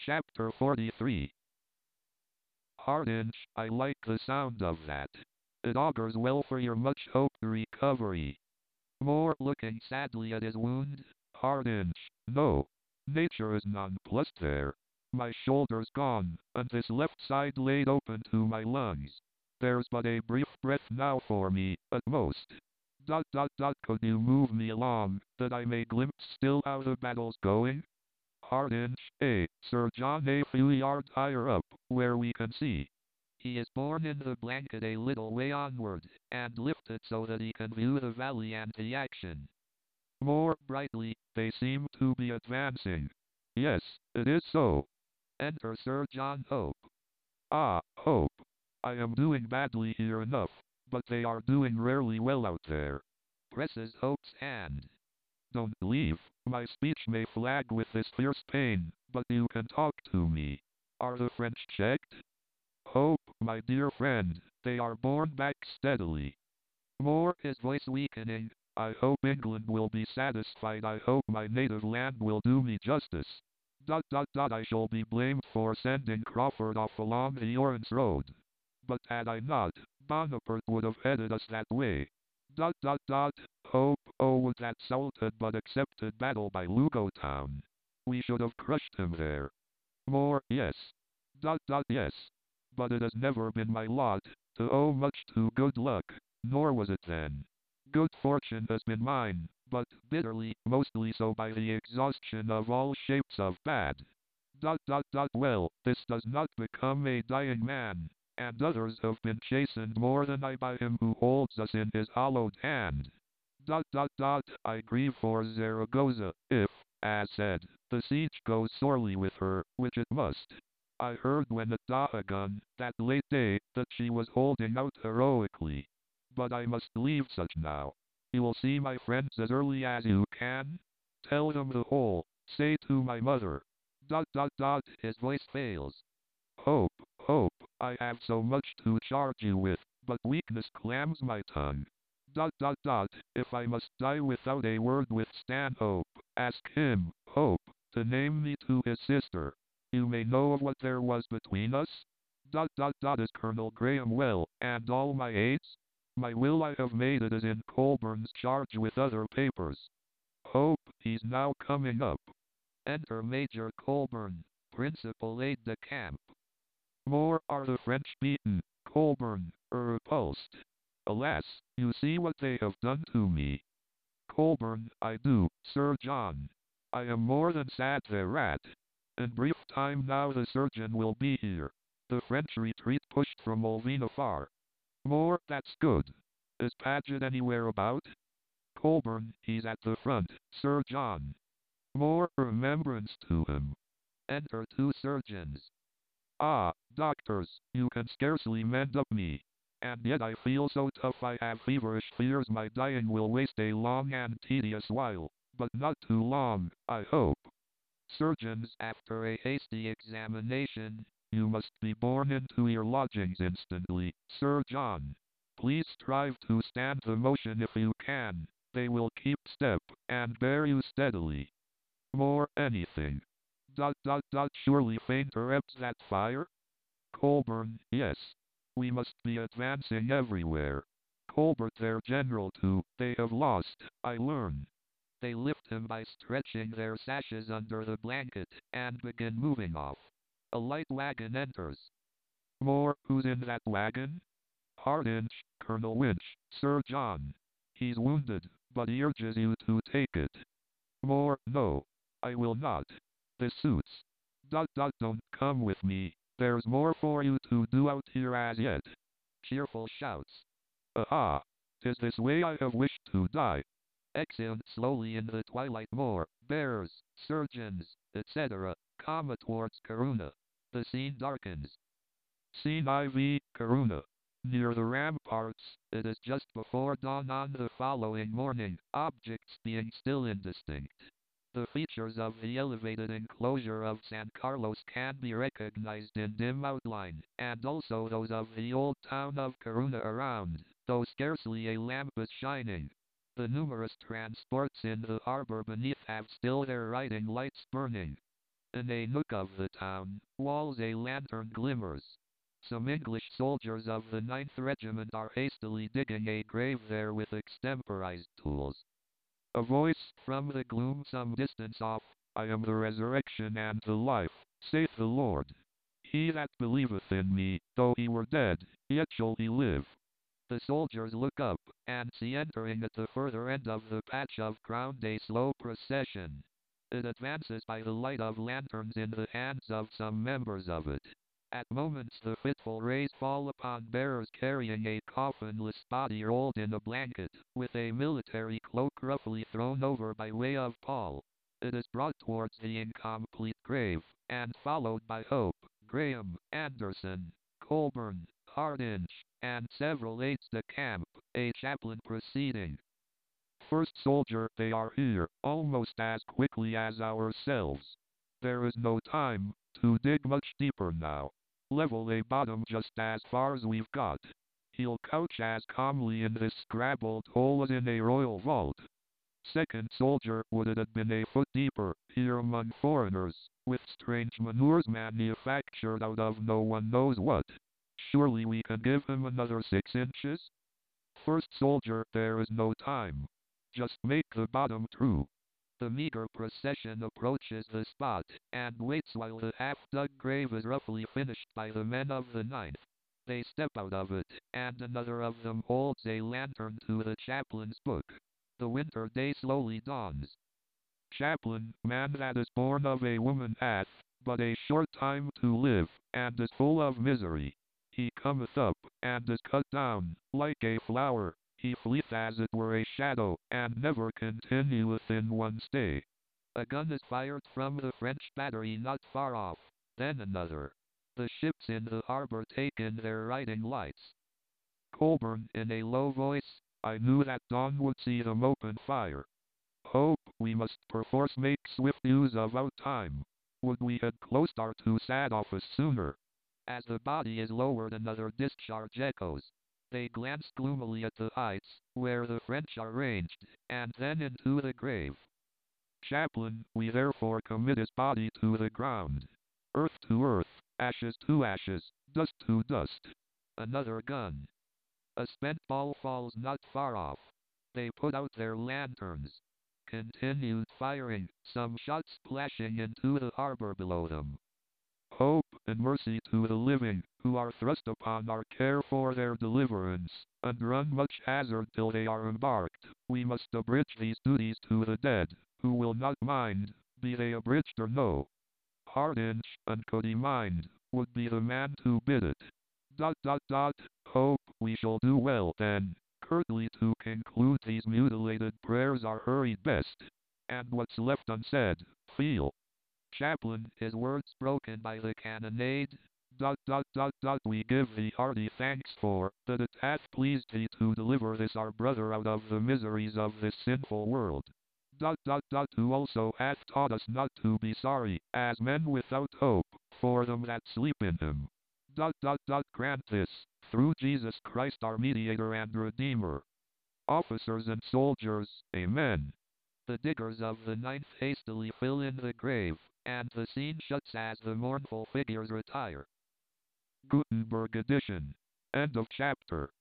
Chapter 43. Hardinge, I like the sound of that. It augurs well for your much-hoped recovery. Moore, looking sadly at his wound. Hardinge, no. Nature is nonplussed there. My shoulder's gone, and this left side laid open to my lungs. There's but a brief breath now for me, at most. Could you move me along, that I may glimpse still how the battle's going? Hardinge, Sir John, a few yards higher up, where we can see. He is borne in the blanket a little way onward, and lifted so that he can view the valley and the action. More brightly, they seem to be advancing. Yes, it is so. Enter Sir John Hope. Ah, Hope. I am doing badly here enough, but they are doing rarely well out there. Presses Hope's hand. Don't leave. My speech may flag with this fierce pain, but you can talk to me. Are the French checked? Hope, my dear friend, they are borne back steadily. More, his voice weakening. I hope England will be satisfied. I hope my native land will do me justice. I shall be blamed for sending Crawford off along the Orance Road. But had I not, Bonaparte would have headed us that way. Hope, oh would that Soult had but accepted battle by Lugo Town. We should have crushed him there. More, yes. Yes. But it has never been my lot to owe much to good luck, nor was it then. Good fortune has been mine, but bitterly, mostly so by the exhaustion of all shapes of bad. Well, this does not become a dying man, and others have been chastened more than I by him who holds us in his hollowed hand. I grieve for Zaragoza, if, as said, the siege goes sorely with her, which it must. I heard when at Dahagun, that late day, that she was holding out heroically. But I must leave such now. You will see my friends as early as you can. Tell them the whole. Say to my mother. His voice fails. Hope, Hope, I have so much to charge you with, but weakness clams my tongue. If I must die without a word with Stanhope, ask him, Hope, to name me to his sister. You may know of what there was between us? Is Colonel Graham well, and all my aides? My will I have made it is in Colburn's charge with other papers. Hope, he's now coming up. Enter Major Colburn, Principal Aide-de-Camp. More, are the French beaten, Colburn, repulsed? Alas, you see what they have done to me. Colburn, I do, Sir John. I am more than sad thereat. In brief time now the surgeon will be here. The French retreat pushed from Molvena far. More, that's good. Is Paget anywhere about? Colburn, he's at the front, Sir John. More, remembrance to him. Enter two surgeons. Ah, doctors, you can scarcely mend up me. And yet I feel so tough I have feverish fears my dying will waste a long and tedious while, but not too long, I hope. Surgeons, after a hasty examination, you must be borne into your lodgings instantly, Sir John. Please strive to stand the motion if you can. They will keep step, and bear you steadily. More anything. Surely fainter ebbs that fire? Colburn, yes. We must be advancing everywhere. Colbert their general too, they have lost, I learn. They lift him by stretching their sashes under the blanket, and begin moving off. A light wagon enters. More, who's in that wagon? Hardinge, Colonel Winch, Sir John. He's wounded, but he urges you to take it. More, no. I will not. This suits. Don't come with me. There's more for you to do out here as yet. Cheerful shouts. Aha! 'Tis this way I have wished to die. Exeunt slowly in the twilight more, bearers, surgeons, etc., comma towards Corunna. The scene darkens. Scene IV, Corunna. Near the ramparts, it is just before dawn on the following morning, objects being still indistinct. The features of the elevated enclosure of San Carlos can be recognized in dim outline, and also those of the old town of Corunna around, though scarcely a lamp is shining. The numerous transports in the harbor beneath have still their riding lights burning. In a nook of the town walls a lantern glimmers. Some English soldiers of the 9th Regiment are hastily digging a grave there with extemporized tools. A voice from the gloom some distance off, I am the resurrection and the life, saith the Lord. He that believeth in me, though he were dead, yet shall he live. The soldiers look up, and see entering at the further end of the patch of ground a slow procession. It advances by the light of lanterns in the hands of some members of it. At moments the fitful rays fall upon bearers carrying a coffinless body rolled in a blanket, with a military cloak roughly thrown over by way of pall. It is brought towards the incomplete grave, and followed by Hope, Graham, Anderson, Colburn, Hardinge, and several aides-de-camp, a chaplain proceeding. First soldier, they are here, almost as quickly as ourselves. There is no time to dig much deeper now. Level a bottom just as far as we've got. He'll couch as calmly in this scrabbled hole as in a royal vault. Second soldier, would it have been a foot deeper, here among foreigners, with strange manures manufactured out of no one knows what. Surely we can give him another 6 inches? First soldier, there is no time. Just make the bottom true. The meager procession approaches the spot, and waits while the half-dug grave is roughly finished by the men of the 9th. They step out of it, and another of them holds a lantern to the chaplain's book. The winter day slowly dawns. Chaplain, man that is born of a woman hath but a short time to live, and is full of misery. He cometh up, and is cut down, like a flower. He fleeth as it were a shadow, and never continueth in one stay. A gun is fired from the French battery not far off, then another. The ships in the harbor take in their riding lights. Colburn, in a low voice, I knew that dawn would see them open fire. Hope, we must perforce make swift use of our time. Would we had closed our too sad office sooner. As the body is lowered another discharge echoes. They glance gloomily at the heights, where the French are ranged, and then into the grave. Chaplain, we therefore commit his body to the ground. Earth to earth, ashes to ashes, dust to dust. Another gun. A spent ball falls not far off. They put out their lanterns. Continued firing, some shots splashing into the harbor below them. Hope and mercy to the living, who are thrust upon our care for their deliverance, and run much hazard till they are embarked. We must abridge these duties to the dead, who will not mind, be they abridged or no. Hardinge, and could he mind, would be the man to bid it. Hope, we shall do well then, curtly to conclude these mutilated prayers are hurried best. And what's left unsaid, feel. Chaplain, his words broken by the cannonade. We give thee hearty thanks for that it hath pleased thee to deliver this our brother out of the miseries of this sinful world. Who also hath taught us not to be sorry, as men without hope, for them that sleep in him. Grant this, through Jesus Christ our mediator and Redeemer. Officers and soldiers, Amen. The diggers of the 9th hastily fill in the grave, and the scene shuts as the mournful figures retire. Gutenberg edition. End of chapter.